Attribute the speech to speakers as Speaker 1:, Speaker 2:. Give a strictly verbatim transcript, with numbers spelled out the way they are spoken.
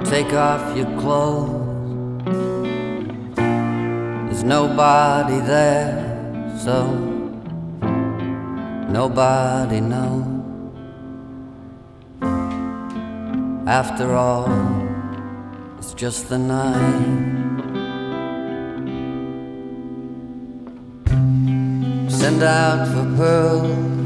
Speaker 1: take off your clothes. There's nobody there, so nobody knows. After all, it's just the night. Send out for pearls,